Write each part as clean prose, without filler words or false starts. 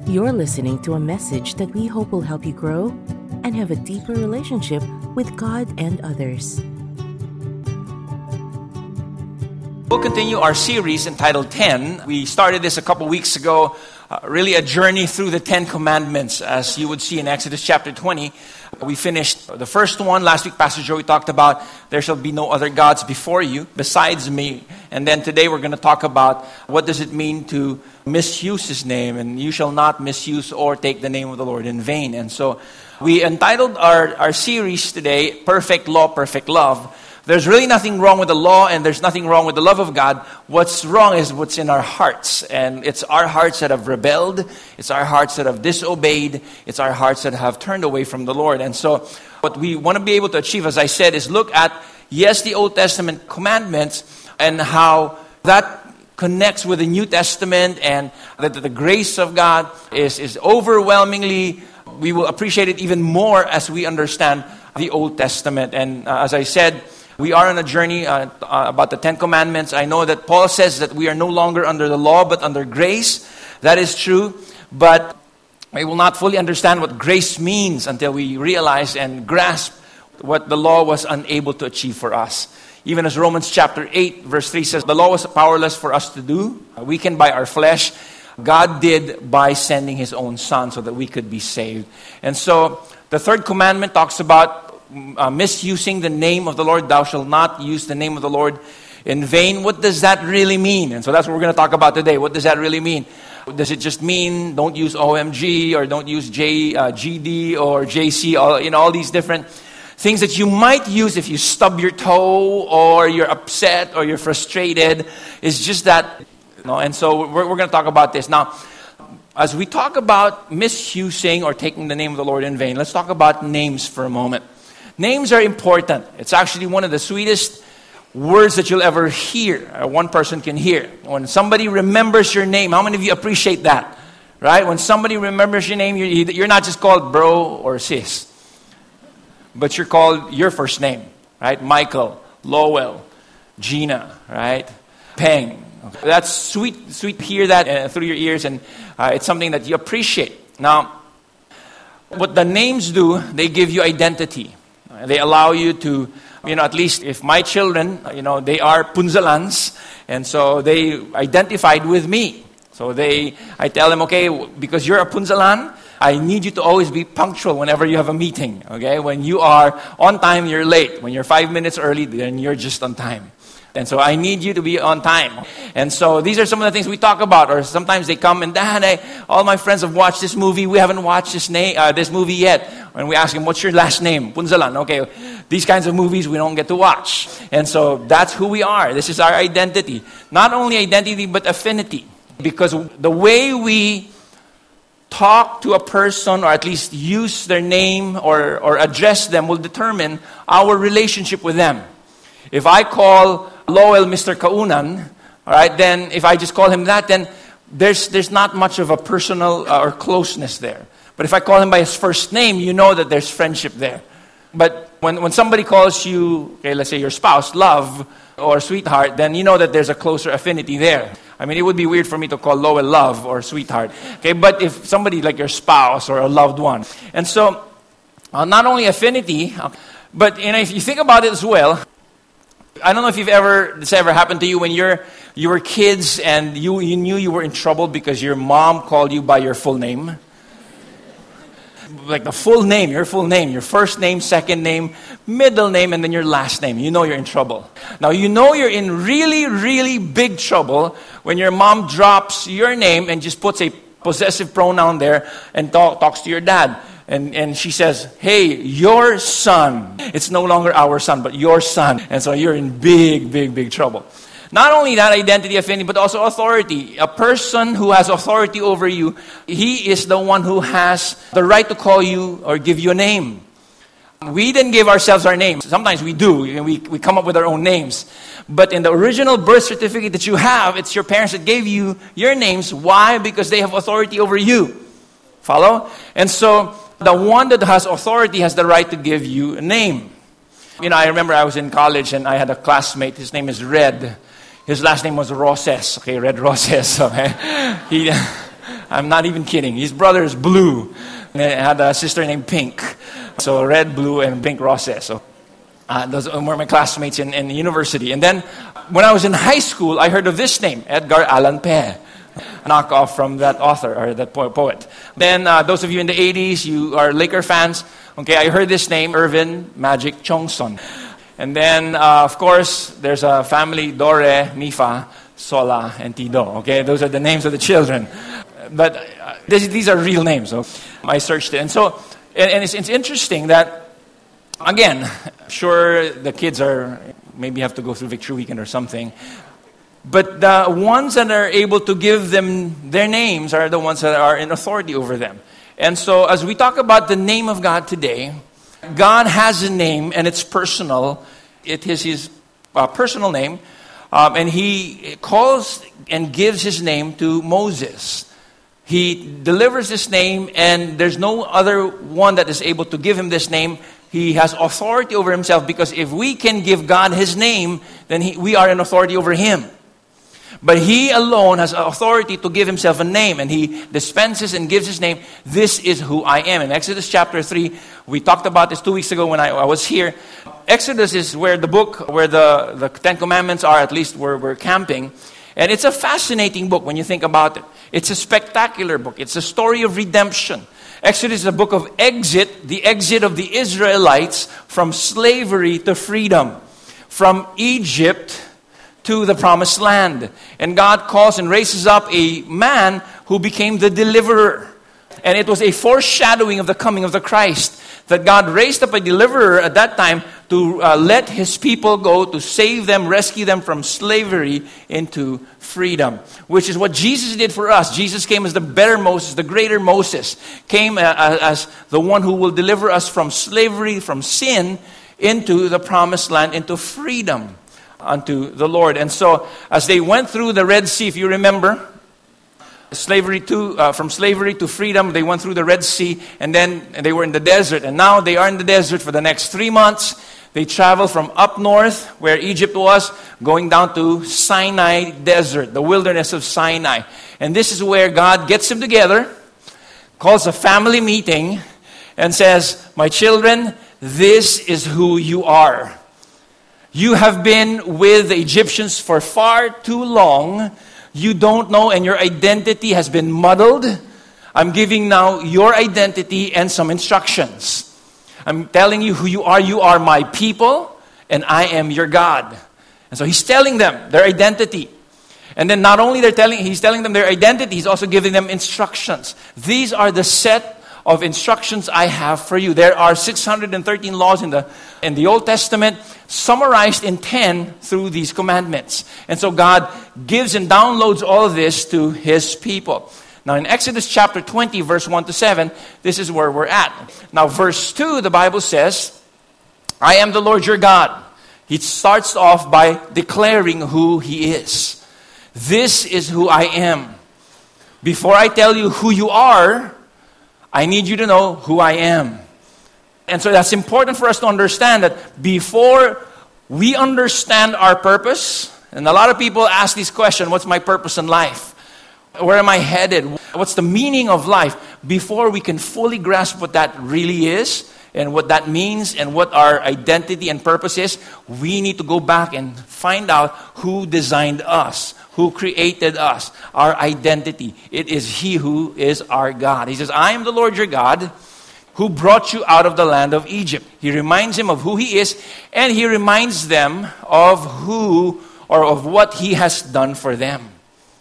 You're listening to a message that we hope will help you grow and have a deeper relationship with God and others. We'll continue our series entitled 10. We started this a couple weeks ago, really a journey through the 10 commandments, as you would see in Exodus chapter 20. We finished the first one. Last week, Pastor Joey talked about there shall be no other gods before you besides me. And then today we're going to talk about what does it mean to misuse His name. And you shall not misuse or take the name of the Lord in vain. And so we entitled our series today, Perfect Law, Perfect Love. There's really nothing wrong with the law and there's nothing wrong with the love of God. What's wrong is what's in our hearts. And it's our hearts that have rebelled. It's our hearts that have disobeyed. It's our hearts that have turned away from the Lord. And so what we want to be able to achieve, as I said, is look at, yes, the Old Testament commandments and how that connects with the New Testament, and that the grace of God is overwhelmingly, we will appreciate it even more as we understand the Old Testament. And as I said, we are on a journey about the 10 Commandments. I know that Paul says that we are no longer under the law, but under grace. That is true. But we will not fully understand what grace means until we realize and grasp what the law was unable to achieve for us. Even as Romans chapter 8, verse 3 says, the law was powerless for us to do. Weakened by our flesh. God did by sending His own Son so that we could be saved. And so the third commandment talks about misusing the name of the Lord. Thou shalt not use the name of the Lord in vain. What does that really mean? And so that's what we're going to talk about today. What does that really mean? Does it just mean don't use OMG or don't use GD or JC? All these different things that you might use if you stub your toe or you're upset or you're frustrated. It's just that, And so we're going to talk about this now. As we talk about misusing or taking the name of the Lord in vain, let's talk about names for a moment. Names are important. It's actually one of the sweetest words that you'll ever hear, or one person can hear. When somebody remembers your name, how many of you appreciate that? Right? When somebody remembers your name, you're not just called bro or sis, but you're called your first name, right? Michael, Lowell, Gina, right? Peng. That's sweet to hear that through your ears, and it's something that you appreciate. Now, what the names do, they give you identity. They allow you to, at least if my children, they are Punzalans, and so they identified with me. So I tell them, okay, because you're a Punzalan, I need you to always be punctual whenever you have a meeting, okay? When you are on time, you're late. When you're 5 minutes early, then you're just on time. And so I need you to be on time. And so these are some of the things we talk about. Or sometimes they come and, Dad, all my friends have watched this movie. We haven't watched this movie yet. And we ask them, what's your last name? Punzalan. Okay, these kinds of movies we don't get to watch. And so that's who we are. This is our identity. Not only identity, but affinity. Because the way we talk to a person, or at least use their name or address them, will determine our relationship with them. If I call Lowell Mr. Kaunan, all right, then if I just call him that, then there's not much of a personal or closeness there. But if I call him by his first name, you know that there's friendship there. But when somebody calls you, okay, let's say your spouse, love or sweetheart, then you know that there's a closer affinity there. I mean, it would be weird for me to call Lowell love or sweetheart. Okay, but if somebody like your spouse or a loved one. And so, not only affinity, but if you think about it as well, I don't know if this ever happened to you when you were kids and you knew you were in trouble because your mom called you by your full name. Like the full name, your first name, second name, middle name, and then your last name. You know you're in trouble. Now you know you're in really, really big trouble when your mom drops your name and just puts a possessive pronoun there and talks to your dad. And she says, hey, your son. It's no longer our son, but your son. And so you're in big, big, big trouble. Not only that, identity, affinity, but also authority. A person who has authority over you, he is the one who has the right to call you or give you a name. We didn't give ourselves our names. Sometimes we do. We come up with our own names. But in the original birth certificate that you have, it's your parents that gave you your names. Why? Because they have authority over you. Follow? And so the one that has authority has the right to give you a name. I remember I was in college and I had a classmate. His name is Red. His last name was Roses. Okay, Red Roses. Okay. I'm not even kidding. His brother is blue. And he had a sister named Pink. So red, blue, and pink roses. So those were my classmates in university. And then when I was in high school, I heard of this name, Edgar Allan Poe. Knockoff from that author or that poet. Then those of you in the 80s, you are Laker fans. Okay, I heard this name, Irvin Magic Chongson. And then, of course, there's a family, Dore, Mifa, Sola, and Tido. Okay, those are the names of the children. But these are real names. So I searched it. And so, and it's interesting that, again, sure, the kids are, maybe have to go through Victory Weekend or something. But the ones that are able to give them their names are the ones that are in authority over them. And so as we talk about the name of God today, God has a name and it's personal. It is His personal name. And He calls and gives His name to Moses. He delivers this name and there's no other one that is able to give Him this name. He has authority over Himself because if we can give God His name, then we are in authority over Him. But He alone has authority to give Himself a name. And He dispenses and gives His name. This is who I am. In Exodus chapter 3, we talked about this 2 weeks ago when I was here. Exodus is where the book, where the Ten Commandments are, at least where we're camping. And it's a fascinating book when you think about it. It's a spectacular book. It's a story of redemption. Exodus is a book of exit, the exit of the Israelites from slavery to freedom. From Egypt to the promised land. And God calls and raises up a man who became the deliverer. And it was a foreshadowing of the coming of the Christ. That God raised up a deliverer at that time to let His people go, to save them, rescue them from slavery into freedom. Which is what Jesus did for us. Jesus came as the better Moses, the greater Moses. Came as the one who will deliver us from slavery, from sin, into the promised land, into freedom unto the Lord. And so, as they went through the Red Sea, if you remember, from slavery to freedom, they went through the Red Sea, and then they were in the desert. And now they are in the desert for the next 3 months. They travel from up north, where Egypt was, going down to Sinai Desert, the wilderness of Sinai. And this is where God gets them together, calls a family meeting, and says, "My children, this is who you are. You have been with the Egyptians for far too long. You don't know, and your identity has been muddled. I'm giving now your identity and some instructions. I'm telling you who you are. You are my people, and I am your God." And so He's telling them their identity. And then not only He's telling them their identity, He's also giving them instructions. These are the set of instructions I have for you. There are 613 laws in the Old Testament, summarized in 10 through these commandments. And so God gives and downloads all of this to His people. Now in Exodus chapter 20, verse 1 to 7, this is where we're at. Now verse 2, the Bible says, "I am the Lord your God." He starts off by declaring who He is. This is who I am. Before I tell you who you are, I need you to know who I am. And so that's important for us to understand that before we understand our purpose, and a lot of people ask this question, what's my purpose in life? Where am I headed? What's the meaning of life? Before we can fully grasp what that really is, and what that means, and what our identity and purpose is, we need to go back and find out who designed us, who created us, our identity. It is He who is our God. He says, "I am the Lord your God who brought you out of the land of Egypt." He reminds them of who He is, and He reminds them of who or of what He has done for them.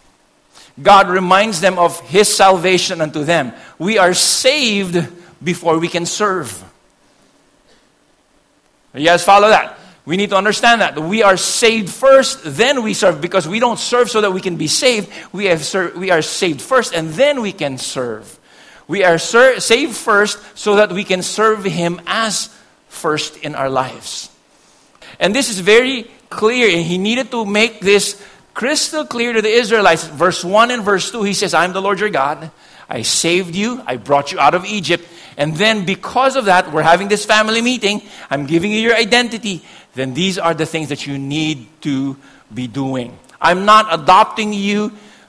God reminds them of His salvation unto them. We are saved before we can serve. You guys follow that? We need to understand that. We are saved first, then we serve. Because we don't serve so that we can be saved. We are saved first, and then we can serve. We are saved first so that we can serve Him as first in our lives. And this is very clear. And He needed to make this crystal clear to the Israelites. Verse 1 and verse 2, He says, "I am the Lord your God. I saved you. I brought you out of Egypt. And then because of that, we're having this family meeting. I'm giving you your identity. Then these are the things that you need to be doing. I'm not adopting you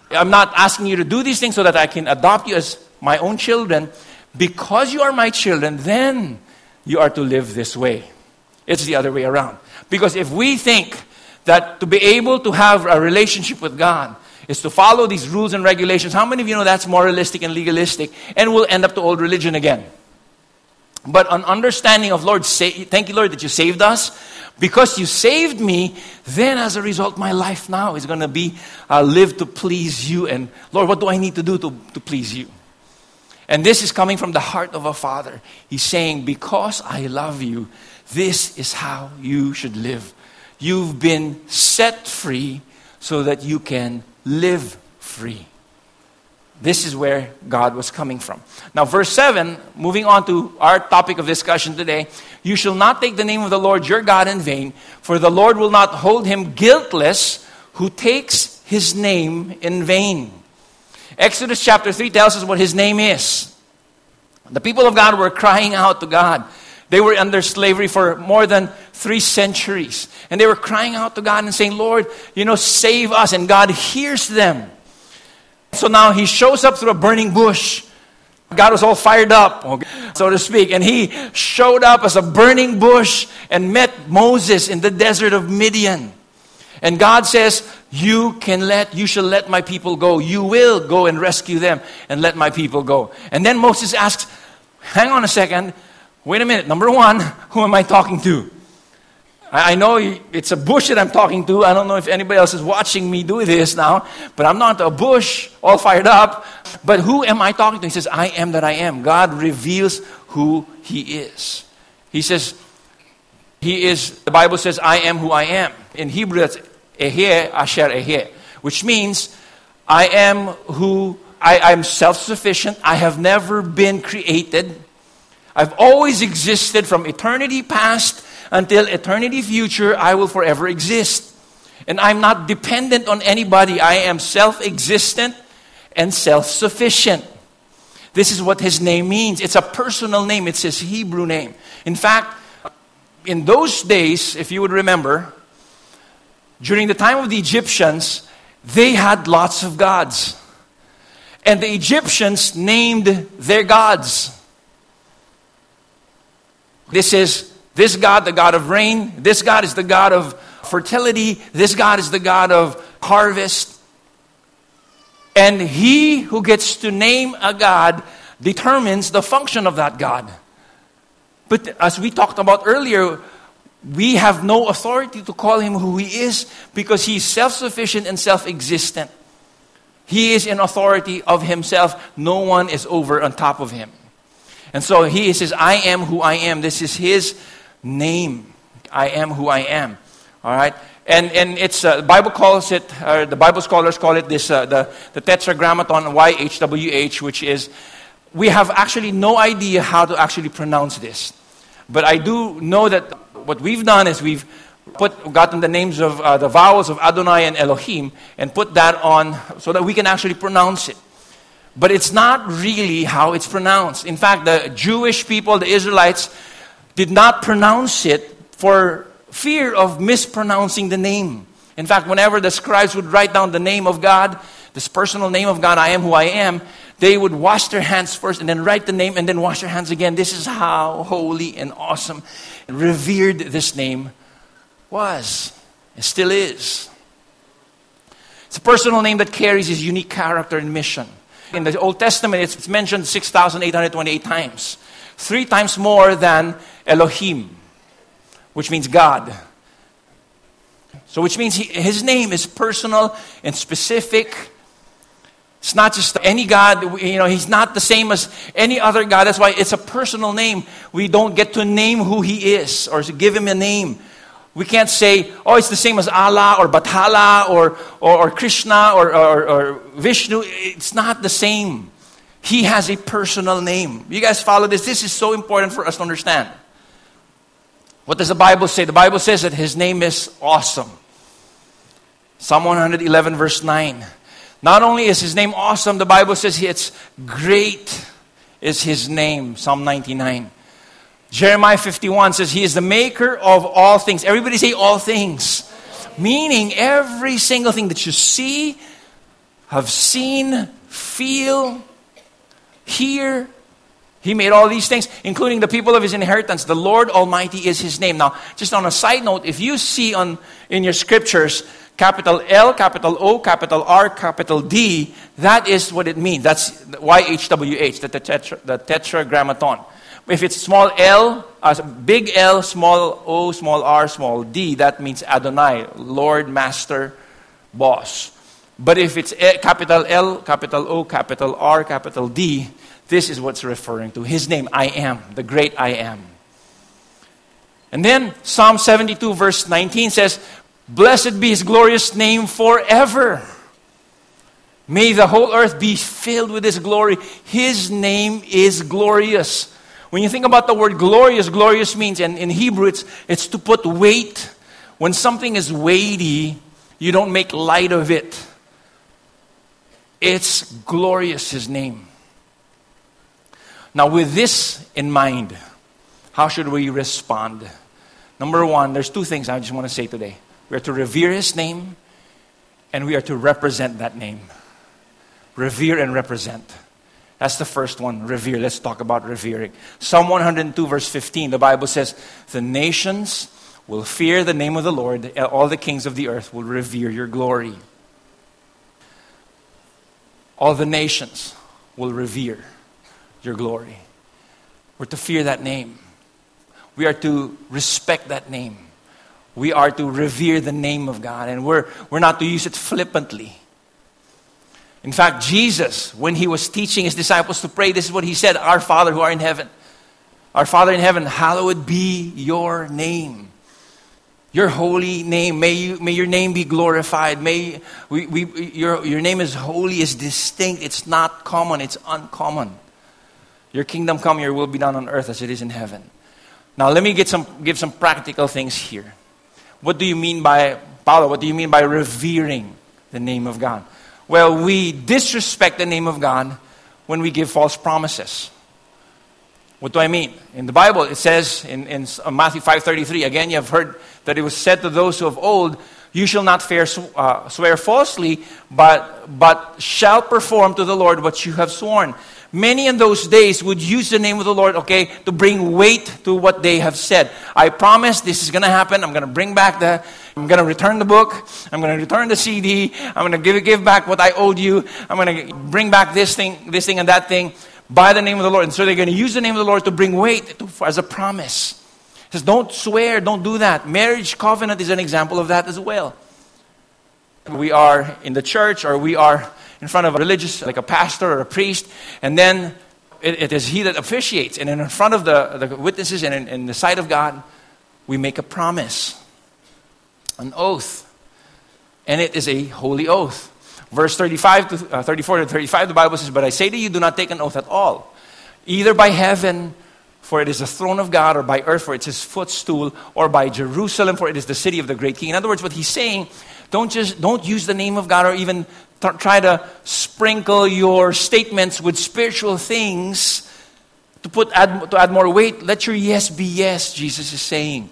I'm not asking you to do these things so that I can adopt you as my own children. Because you are my children, then you are to live this way. It's the other way around. Because if we think that to be able to have a relationship with God is to follow these rules and regulations, how many of you know that's moralistic and legalistic, and we'll end up to old religion again? But an understanding of, Lord, thank you, Lord, that you saved us. Because you saved me, then as a result, my life now is going to be live to please you. And Lord, what do I need to do to please you? And this is coming from the heart of a father. He's saying, because I love you, this is how you should live. You've been set free so that you can live free. This is where God was coming from. Now, verse 7, moving on to our topic of discussion today. You shall not take the name of the Lord your God in vain, for the Lord will not hold him guiltless who takes his name in vain. Exodus chapter 3 tells us what his name is. The people of God were crying out to God. They were under slavery for more than 3 centuries. And they were crying out to God and saying, Lord, save us. And God hears them. So now he shows up through a burning bush. God was all fired up, so to speak. And he showed up as a burning bush and met Moses in the desert of Midian. And God says, you shall let my people go. You will go and rescue them and let my people go. And then Moses asks, hang on a second. Wait a minute. Number one, who am I talking to? I know it's a bush that I'm talking to. I don't know if anybody else is watching me do this now, but I'm not a bush all fired up. But who am I talking to? He says, I am that I am. God reveals who he is. He says, the Bible says, I am who I am. In Hebrew, that's Ehyeh Asher Ehyeh, which means I'm self-sufficient. I have never been created. I've always existed from eternity past until eternity future. I will forever exist. And I'm not dependent on anybody. I am self-existent and self-sufficient. This is what his name means. It's a personal name. It's his Hebrew name. In fact, in those days, if you would remember, during the time of the Egyptians, they had lots of gods. And the Egyptians named their gods. This God, the God of rain. This God is the God of fertility. This God is the God of harvest. And he who gets to name a God determines the function of that God. But as we talked about earlier, we have no authority to call him who he is because he is self-sufficient and self-existent. He is in authority of himself. No one is over on top of him. And so he says, I am who I am. This is his name. I am who I am. All right? And it's the Bible calls it, the Bible scholars call it this, the Tetragrammaton, YHWH, which is, we have actually no idea how to actually pronounce this. But I do know that what we've done is we've gotten the names of the vowels of Adonai and Elohim and put that on so that we can actually pronounce it. But it's not really how it's pronounced. In fact, the Jewish people, the Israelites, did not pronounce it for fear of mispronouncing the name. In fact, whenever the scribes would write down the name of God, this personal name of God, I am who I am, they would wash their hands first and then write the name and then wash their hands again. This is how holy and awesome and revered this name was. It still is. It's a personal name that carries his unique character and mission. In the Old Testament, it's mentioned 6,828 times. 3 times more than Elohim, which means God. So which means his name is personal and specific. It's not just any God. He's not the same as any other God. That's why it's a personal name. We don't get to name who he is or to give him a name. We can't say, it's the same as Allah or Bathala or Krishna or Vishnu. It's not the same. He has a personal name. You guys follow this? This is so important for us to understand. What does the Bible say? The Bible says that his name is awesome. Psalm 111 verse 9. Not only is his name awesome, the Bible says it's great is his name. Psalm 99. Jeremiah 51 says he is the maker of all things. Everybody say all things. Meaning every single thing that you see, have seen, feel, hear. He made all these things, including the people of his inheritance. The Lord Almighty is his name. Now, just on a side note, if you see in your scriptures, capital L, capital O, capital R, capital D, that is what it means. That's YHWH, the tetragrammaton. If it's small l, big L, small o, small r, small d, that means Adonai, Lord, Master, Boss. But if it's capital L, capital O, capital R, capital D, this is what's referring to. His name, I am, the great I am. And then Psalm 72 verse 19 says, blessed be his glorious name forever. May the whole earth be filled with his glory. His name is glorious. When you think about the word glorious, glorious means, and in Hebrew it's to put weight. When something is weighty, you don't make light of it. It's glorious, his name. Now with this in mind, how should we respond? Number one, there's two things I just want to say today. We are to revere his name, and we are to represent that name. Revere and represent. That's the first one, revere. Let's talk about revering. Psalm 102 verse 15, the Bible says, the nations will fear the name of the Lord, all the kings of the earth will revere your glory. All the nations will revere your glory. We're to fear that name. We are to respect that name. We are to revere the name of God, and we're not to use it flippantly. In fact, Jesus, when he was teaching his disciples to pray, this is what he said, our Father who art in heaven. Our Father in heaven, hallowed be your name. Your holy name. May your name be glorified. May your name is holy, is distinct. It's not common, it's uncommon. Your kingdom come, your will be done on earth as it is in heaven. Now let me give some practical things here. What do you mean by, Paulo, what do you mean by revering the name of God? Well, we disrespect the name of God when we give false promises. What do I mean? In the Bible, it says in Matthew 5:33, again, you have heard that it was said to those who of old, you shall not swear falsely, but shall perform to the Lord what you have sworn. Many in those days would use the name of the Lord, to bring weight to what they have said. I promise this is going to happen. I'm going to bring back I'm going to return the book. I'm going to return the CD. I'm going to give back what I owed you. I'm going to bring back this thing and that thing by the name of the Lord. And so they're going to use the name of the Lord to bring weight as a promise. It says, don't swear, don't do that. Marriage covenant is an example of that as well. We are in the church, or we are in front of a religious, like a pastor or a priest, and then it is he that officiates. And in front of the witnesses and in the sight of God, we make a promise, an oath. And it is a holy oath. Verse 34 to 35, the Bible says, but I say to you, do not take an oath at all, either by heaven, for it is the throne of God, or by earth, for it is his footstool, or by Jerusalem, for it is the city of the great king. In other words, what he's saying, don't use the name of God, or even try to sprinkle your statements with spiritual things to add more weight. Let your yes be yes, Jesus is saying.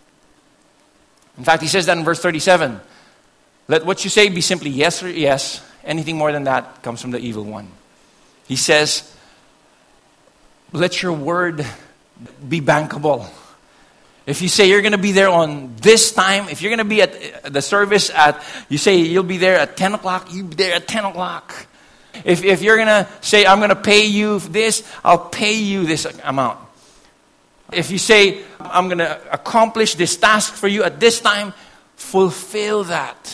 In fact, he says that in verse 37. Let what you say be simply yes or yes. Anything more than that comes from the evil one. He says, let your word be bankable. If you say you're going to be there on this time, if you're going to be at the service you say you'll be there at 10 o'clock, you'll be there at 10 o'clock. If you're going to say, I'm going to pay you this, I'll pay you this amount. If you say, I'm going to accomplish this task for you at this time, fulfill that.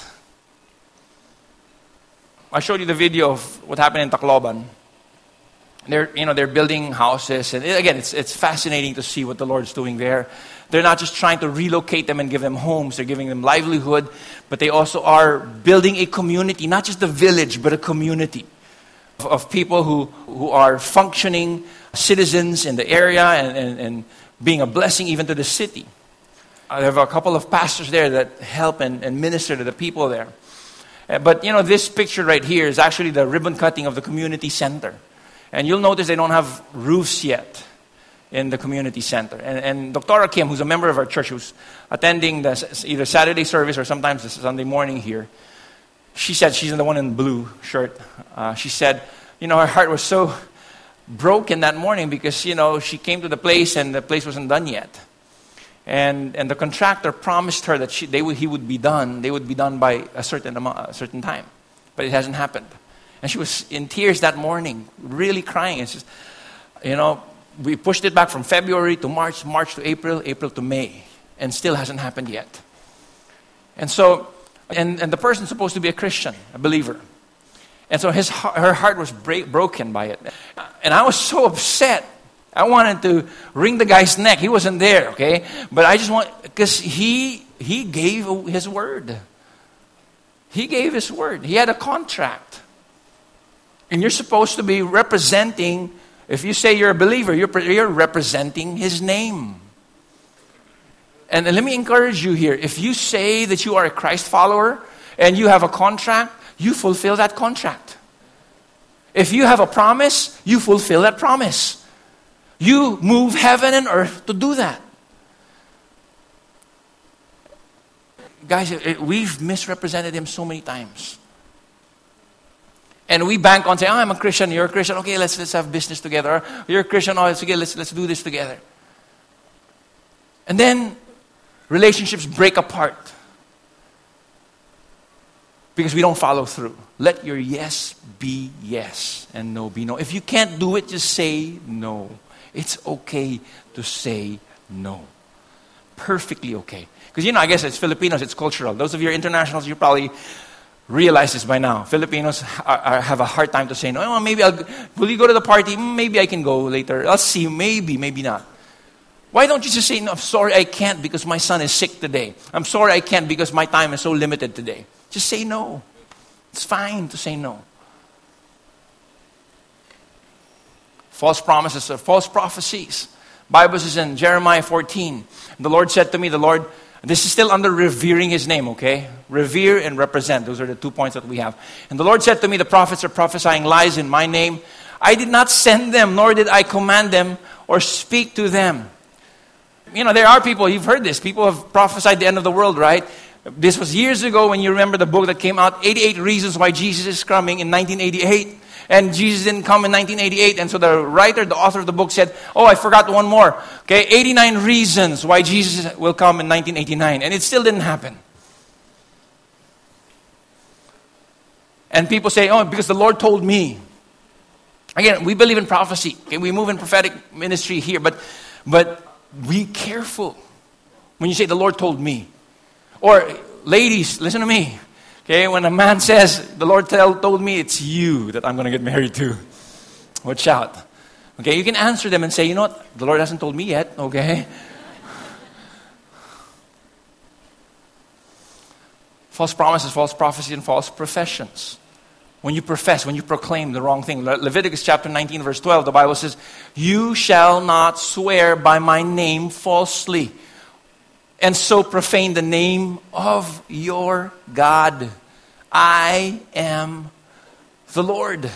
I showed you the video of what happened in Tacloban. They're building houses, and again, it's fascinating to see what the Lord's doing there. They're not just trying to relocate them and give them homes, they're giving them livelihood, but they also are building a community, not just a village, but a community of people who are functioning citizens in the area and being a blessing even to the city. I have a couple of pastors there that help and minister to the people there. But this picture right here is actually the ribbon cutting of the community center. And you'll notice they don't have roofs yet in the community center. And Dr. Kim, who's a member of our church, who's attending either Saturday service or sometimes the Sunday morning here, she said, she's the one in blue shirt. She said, her heart was so broken that morning because, she came to the place and the place wasn't done yet. And the contractor promised her that they would be done by a certain time. But it hasn't happened. And she was in tears that morning, really crying. It's just, we pushed it back from February to March, March to April, April to May, and still hasn't happened yet. And so, and the person's supposed to be a Christian, a believer. And so her heart was broken by it. And I was so upset. I wanted to wring the guy's neck. He wasn't there, okay? But I just because he gave his word. He gave his word. He had a contract. And you're supposed to be representing, if you say you're a believer, you're representing his name. And let me encourage you here. If you say that you are a Christ follower and you have a contract, you fulfill that contract. If you have a promise, you fulfill that promise. You move heaven and earth to do that. Guys, we've misrepresented him so many times. And we bank on saying, I'm a Christian, you're a Christian, okay, let's have business together. You're a Christian, it's okay, let's do this together. And then relationships break apart because we don't follow through. Let your yes be yes and no be no. If you can't do it, just say no. It's okay to say no. Perfectly okay. Because I guess it's Filipinos, it's cultural. Those of you internationals, you probably realize this by now. Filipinos have a hard time to say no. Oh, maybe will you go to the party? Maybe I can go later. I'll see, maybe not. Why don't you just say, no, I'm sorry I can't because my son is sick today. I'm sorry I can't because my time is so limited today. Just say no. It's fine to say no. False promises or false prophecies. Bible says in Jeremiah 14, the Lord said to me, this is still under revering his name, okay? Revere and represent. Those are the 2 points that we have. And the Lord said to me, the prophets are prophesying lies in my name. I did not send them, nor did I command them or speak to them. There are people, you've heard this, people have prophesied the end of the world, right? This was years ago when you remember the book that came out, 88 Reasons Why Jesus is Coming in 1988. And Jesus didn't come in 1988. And so the author of the book said, I forgot one more. Okay, 89 reasons why Jesus will come in 1989. And it still didn't happen. And people say, because the Lord told me. Again, we believe in prophecy. Okay, we move in prophetic ministry here. But be careful when you say, the Lord told me. Or, ladies, listen to me. Okay, when a man says, the Lord told me it's you that I'm going to get married to. Watch out. Okay, you can answer them and say, the Lord hasn't told me yet, okay? False promises, false prophecy, and false professions. When you profess, when you proclaim the wrong thing. Leviticus chapter 19, verse 12, the Bible says, you shall not swear by my name falsely, and so profane the name of your God. I am the Lord.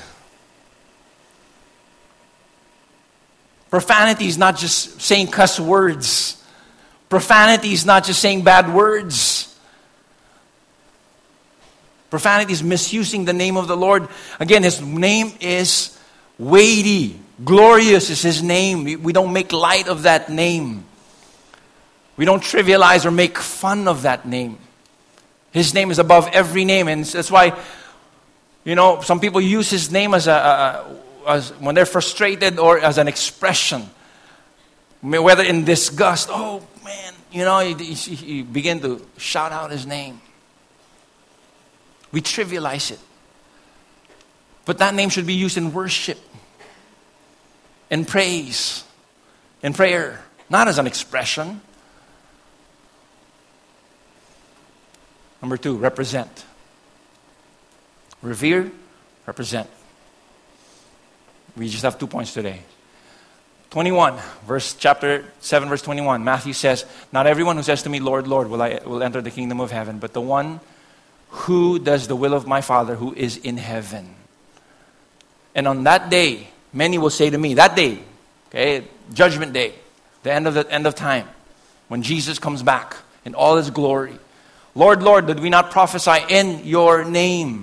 Profanity is not just saying cuss words. Profanity is not just saying bad words. Profanity is misusing the name of the Lord. Again, his name is weighty. Glorious is his name. We don't make light of that name. We don't trivialize or make fun of that name. His name is above every name. And that's why, some people use his name as when they're frustrated or as an expression. Whether in disgust, oh man, you begin to shout out his name. We trivialize it. But that name should be used in worship, in praise, in prayer, not as an expression. Number 2, represent. Revere, represent. We just have 2 points today. 21, chapter 7, verse 21. Matthew says, not everyone who says to me, Lord, Lord, will enter the kingdom of heaven, but the one who does the will of my Father who is in heaven. And on that day, many will say to me, that day, okay, judgment day, the end of time, when Jesus comes back in all his glory, Lord, Lord, did we not prophesy in your name?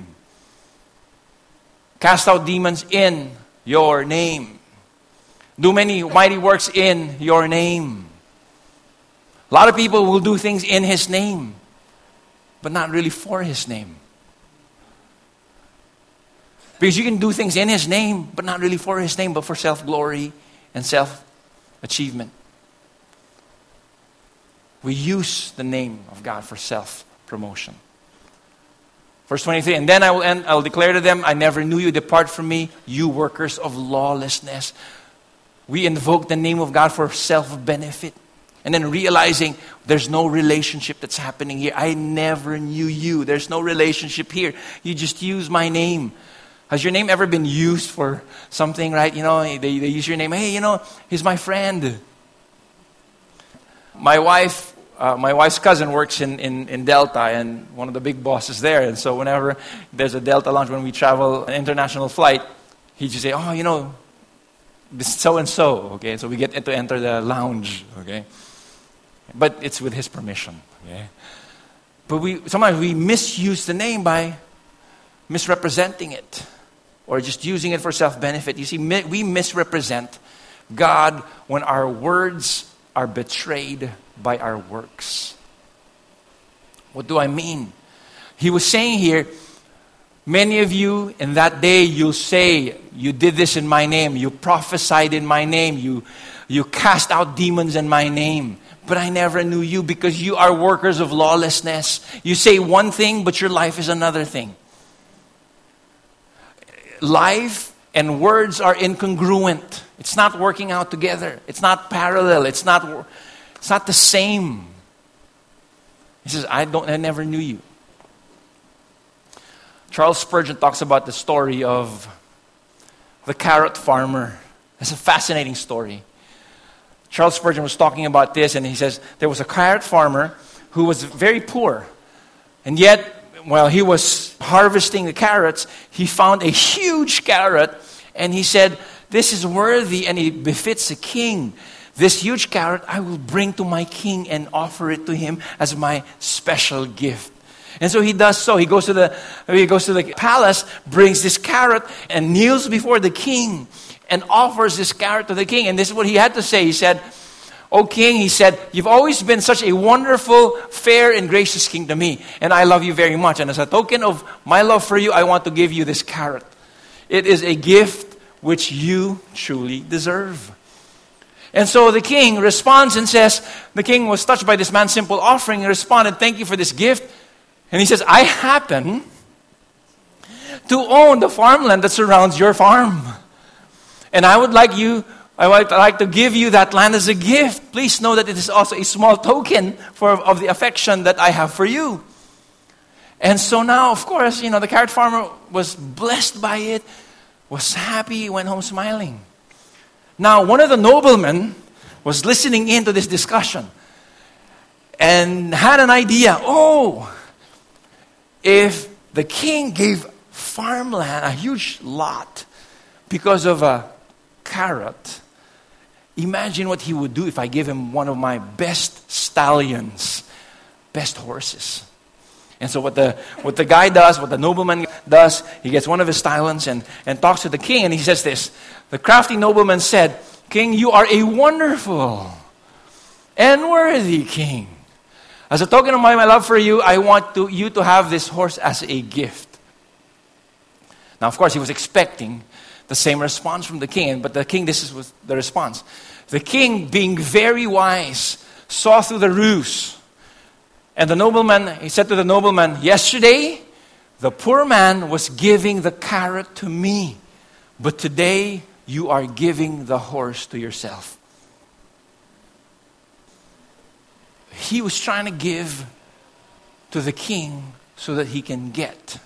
Cast out demons in your name. Do many mighty works in your name. A lot of people will do things in His name, but not really for His name. Because you can do things in His name, but not really for His name, but for self-glory and self-achievement. We use the name of God for self-promotion. Verse 23, and then I'll declare to them, I never knew you, depart from me, you workers of lawlessness. We invoke the name of God for self-benefit. And then realizing there's no relationship that's happening here. I never knew you. There's no relationship here. You just use my name. Has your name ever been used for something, right? You know, they use your name. Hey, you know, he's my friend. My wife's cousin works in Delta, and one of the big bosses there. And so whenever there's a Delta lounge, when we travel an international flight, he just say, oh, you know, this so-and-so, okay? So we get to enter the lounge, okay? But it's with his permission, okay? But sometimes we misuse the name by misrepresenting it or just using it for self-benefit. You see, we misrepresent God when our words are betrayed by our works. What do I mean? He was saying here, many of you in that day, you'll say, you did this in my name, you prophesied in my name, you cast out demons in my name. But I never knew you because you are workers of lawlessness. You say one thing, but your life is another thing. Life and words are incongruent. It's not working out together. It's not parallel. It's not the same. He says, I never knew you. Charles Spurgeon talks about the story of the carrot farmer. It's a fascinating story. Charles Spurgeon was talking about this, and he says there was a carrot farmer who was very poor. And yet, while he was harvesting the carrots, he found a huge carrot, and he said, this is worthy and it befits a king. This huge carrot I will bring to my king and offer it to him as my special gift. And so he does so. He goes to the palace, brings this carrot, and kneels before the king and offers this carrot to the king. And this is what he had to say. He said, O king, he said, you've always been such a wonderful, fair, and gracious king to me. And I love you very much. And as a token of my love for you, I want to give you this carrot. It is a gift which you truly deserve. And so the king responds and says, the king was touched by this man's simple offering and responded, thank you for this gift. And he says, I happen to own the farmland that surrounds your farm. And I would like to give you that land as a gift. Please know that it is also a small token of the affection that I have for you. And so now, of course, the carrot farmer was blessed by it, was happy, went home smiling. Now, one of the noblemen was listening into this discussion and had an idea. Oh, if the king gave farmland, a huge lot, because of a carrot, imagine what he would do if I give him one of my best stallions, best horses. And so what the guy does, what the nobleman does, he gets one of his stallions and talks to the king, and he says this. The crafty nobleman said, King, you are a wonderful and worthy king. As a token of my love for you, I want you to have this horse as a gift. Now, of course, he was expecting the same response from the king, but the king, this was the response. The king, being very wise, saw through the ruse. And the nobleman, he said to the nobleman, yesterday, the poor man was giving the carrot to me, but today you are giving the horse to yourself. He was trying to give to the king so that he can get.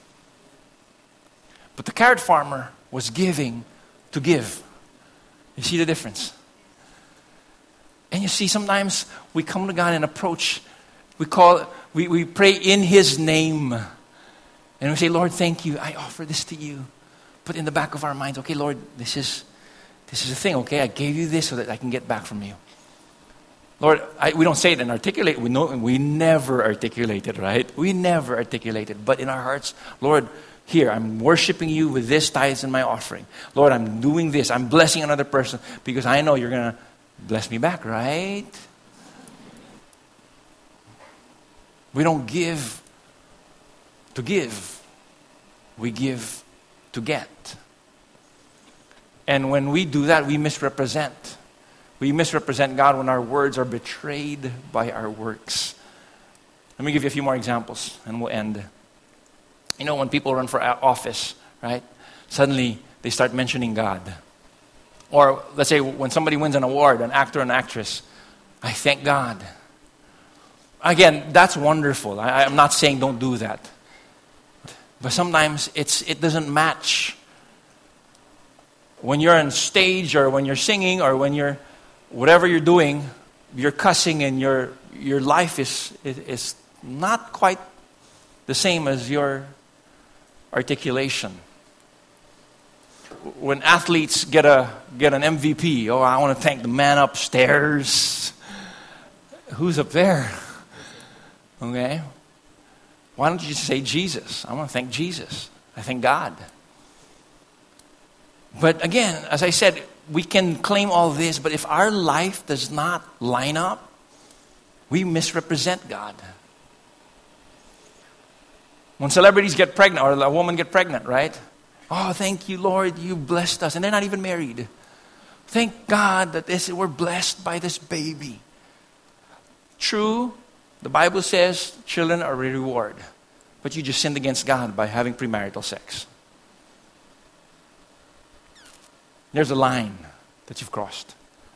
But the carrot farmer was giving to give. You see the difference? And you see, sometimes we come to God and approach. We pray in His name. And we say, Lord, thank you. I offer this to you. But in the back of our minds, okay, Lord, this is the thing, okay? I gave you this so that I can get back from you. Lord, we don't say it and articulate. We never articulate it, right? We never articulate it. But in our hearts, Lord, here, I'm worshiping you with this tithes and my offering. Lord, I'm doing this. I'm blessing another person because I know you're going to bless me back, right? We don't give to give. We give to get. And when we do that, we misrepresent. We misrepresent God when our words are betrayed by our works. Let me give you a few more examples and we'll end. You know, when people run for office, right? Suddenly, they start mentioning God. Or let's say when somebody wins an award, an actor, an actress, I thank God. Again, that's wonderful. I'm not saying don't do that. But sometimes it doesn't match. When you're on stage or when you're singing or when you're, whatever you're doing, you're cussing and your life is not quite the same as your articulation. When athletes get an MVP, I want to thank the man upstairs. Who's up there? Okay? Why don't you just say Jesus? I want to thank Jesus. I thank God. But again, as I said, we can claim all this, but if our life does not line up, we misrepresent God. When celebrities get pregnant, or a woman get pregnant, right? Oh, thank you, Lord, you blessed us. And they're not even married. Thank God that we're blessed by this baby. True, the Bible says children are a reward. But you just sinned against God by having premarital sex. There's a line that you've crossed.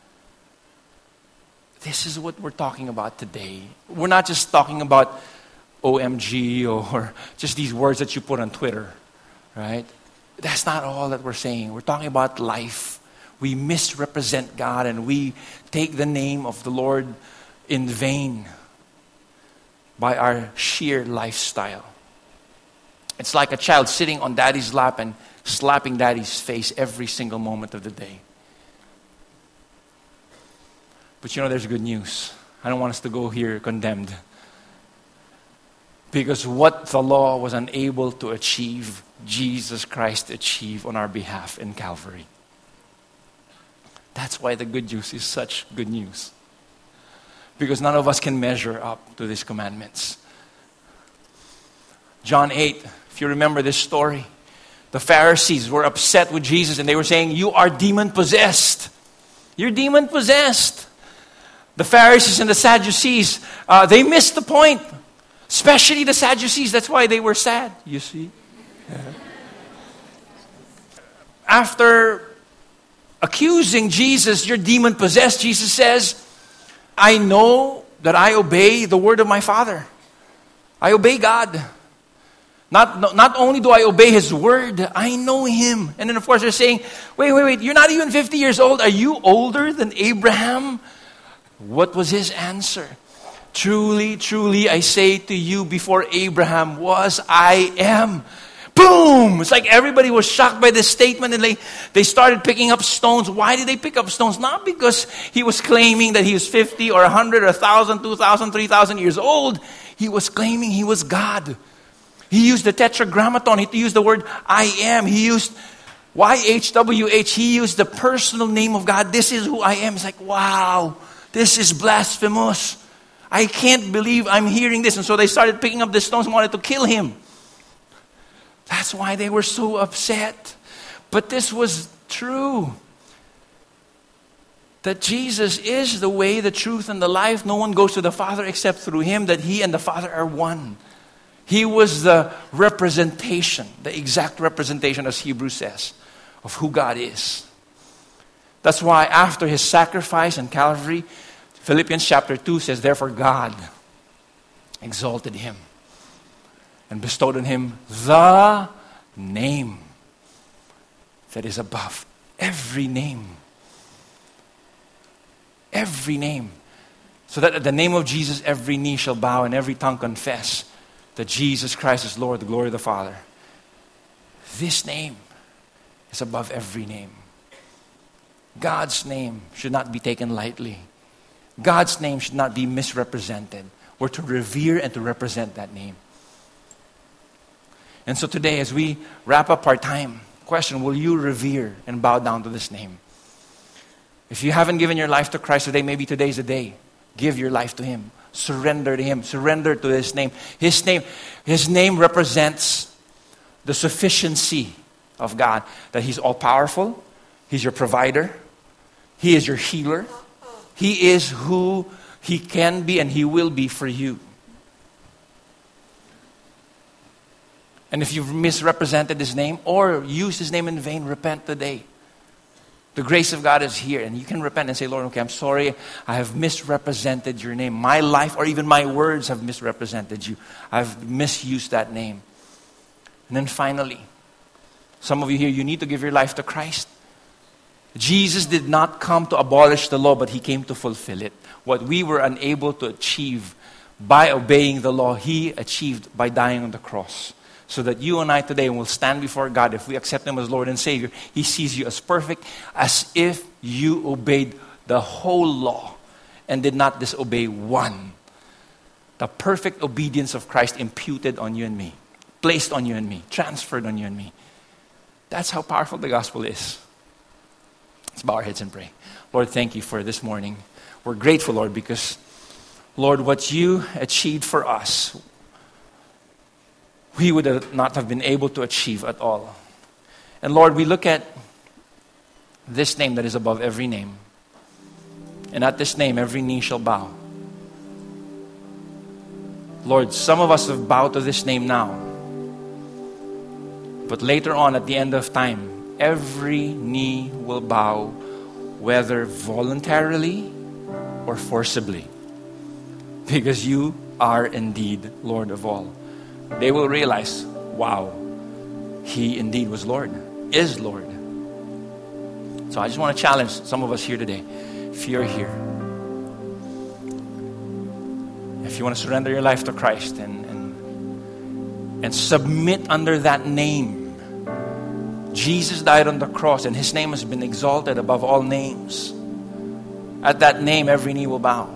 This is what we're talking about today. We're not just talking about OMG or just these words that you put on Twitter, right? That's not all that we're saying. We're talking about life. We misrepresent God and we take the name of the Lord in vain by our sheer lifestyle. It's like a child sitting on daddy's lap and slapping daddy's face every single moment of the day. But you know, there's good news. I don't want us to go here condemned. Because what the law was unable to achieve, Jesus Christ achieved on our behalf in Calvary. That's why the good news is such good news. Because none of us can measure up to these commandments. John 8, if you remember this story, the Pharisees were upset with Jesus and they were saying, you are demon-possessed. You're demon-possessed. The Pharisees and the Sadducees, they missed the point. Especially the Sadducees. That's why they were sad, you see. Yeah. After accusing Jesus, you're demon-possessed, Jesus says, I know that I obey the word of my Father. I obey God. Not only do I obey His word, I know Him. And then of course they're saying, wait, you're not even 50 years old. Are you older than Abraham? What was His answer? Truly, truly, I say to you, before Abraham was, I am. Boom! It's like everybody was shocked by this statement and they started picking up stones. Why did they pick up stones? Not because he was claiming that he was 50 or 100 or 1,000, 2,000, 3,000 years old. He was claiming he was God. He used the tetragrammaton. He used the word I am. He used YHWH. He used the personal name of God. This is who I am. It's like, wow, this is blasphemous. I can't believe I'm hearing this. And so they started picking up the stones and wanted to kill him. That's why they were so upset. But this was true. That Jesus is the way, the truth, and the life. No one goes to the Father except through Him. That He and the Father are one. He was the representation, the exact representation, as Hebrews says, of who God is. That's why after His sacrifice on Calvary, Philippians chapter 2 says, therefore God exalted Him and bestowed on Him the name that is above every name. Every name. So that at the name of Jesus, every knee shall bow and every tongue confess that Jesus Christ is Lord, the glory of the Father. This name is above every name. God's name should not be taken lightly. God's name should not be misrepresented. We're to revere and to represent that name. And so today, as we wrap up our time, question, will you revere and bow down to this name? If you haven't given your life to Christ today, maybe today's the day. Give your life to Him. Surrender to Him. Surrender to His name. His name represents the sufficiency of God. That He's all-powerful. He's your provider. He is your healer. He is who He can be and He will be for you. And if you've misrepresented His name or used His name in vain, repent today. The grace of God is here, and you can repent and say, Lord, okay, I'm sorry, I have misrepresented your name. My life or even my words have misrepresented you. I've misused that name. And then finally, some of you here, you need to give your life to Christ. Jesus did not come to abolish the law, but He came to fulfill it. What we were unable to achieve by obeying the law, He achieved by dying on the cross. So that you and I today will stand before God. If we accept Him as Lord and Savior, He sees you as perfect, as if you obeyed the whole law and did not disobey one. The perfect obedience of Christ imputed on you and me, placed on you and me, transferred on you and me. That's how powerful the gospel is. Let's bow our heads and pray. Lord, thank you for this morning. We're grateful, Lord, because, Lord, what you achieved for us, we would not have been able to achieve at all. And Lord, we look at this name that is above every name. And at this name, every knee shall bow. Lord, some of us have bowed to this name now. But later on, at the end of time, every knee will bow, whether voluntarily or forcibly. Because you are indeed Lord of all. They will realize, wow, He indeed was Lord, is Lord. So I just want to challenge some of us here today. If you're here, if you want to surrender your life to Christ and submit under that name. Jesus died on the cross and His name has been exalted above all names. At that name, every knee will bow.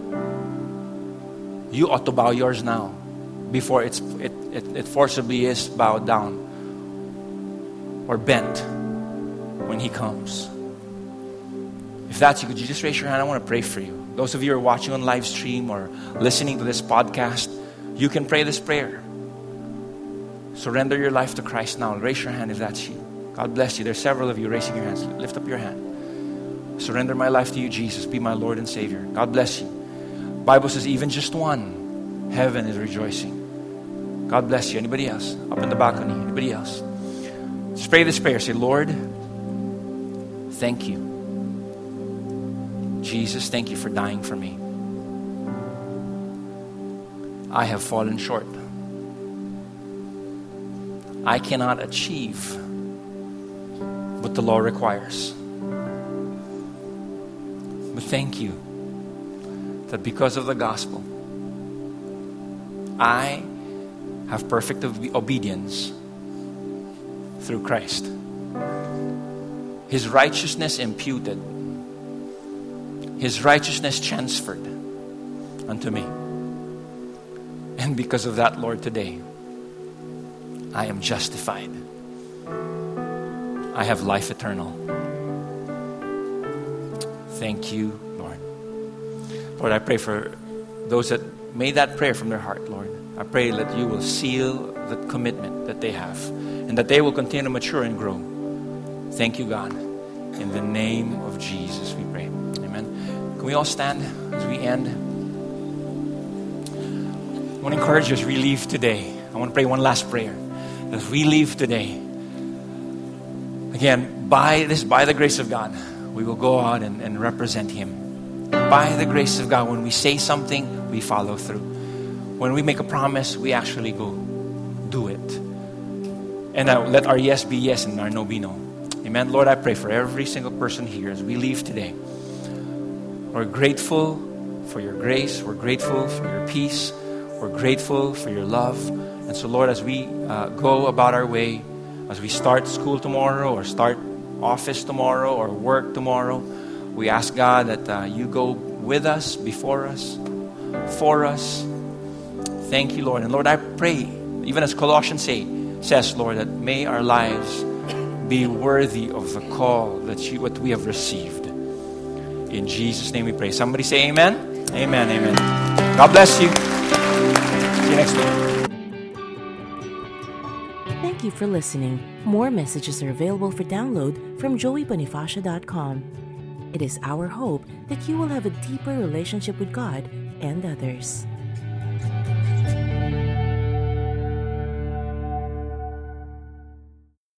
You ought to bow yours now, before it forcibly is bowed down or bent when He comes. If that's you, could you just raise your hand? I want to pray for you. Those of you who are watching on live stream or listening to this podcast, you can pray this prayer. Surrender your life to Christ now. Raise your hand if that's you. God bless you. There's several of you raising your hands. Lift up your hand. Surrender my life to you, Jesus. Be my Lord and Savior. God bless you. Bible says even just one, heaven is rejoicing. God bless you. Anybody else? Up in the balcony. Anybody else? Just pray this prayer. Say, Lord, thank you. Jesus, thank you for dying for me. I have fallen short. I cannot achieve what the law requires. But thank you that because of the gospel, I have perfect obedience through Christ. His righteousness imputed. His righteousness transferred unto me. And because of that, Lord, today, I am justified. I have life eternal. Thank you, Lord. Lord, I pray for those that made that prayer from their heart, Lord. I pray that you will seal the commitment that they have and that they will continue to mature and grow. Thank you, God. In the name of Jesus, we pray. Amen. Can we all stand as we end? I want to encourage you as we leave today. I want to pray one last prayer. As we leave today, again, by the grace of God, we will go out and represent Him. By the grace of God, when we say something, we follow through. When we make a promise, we actually go do it. And let our yes be yes and our no be no. Amen. Lord, I pray for every single person here as we leave today. We're grateful for your grace. We're grateful for your peace. We're grateful for your love. And so, Lord, as we go about our way, as we start school tomorrow or start office tomorrow or work tomorrow, we ask God that you go with us, before us, for us. Thank you, Lord. And Lord, I pray, even as Colossians says, Lord, that may our lives be worthy of the call what we have received. In Jesus' name we pray. Somebody say amen. Amen. Amen. God bless you. See you next week. Thank you for listening. More messages are available for download from joeybonifacio.com. It is our hope that you will have a deeper relationship with God and others.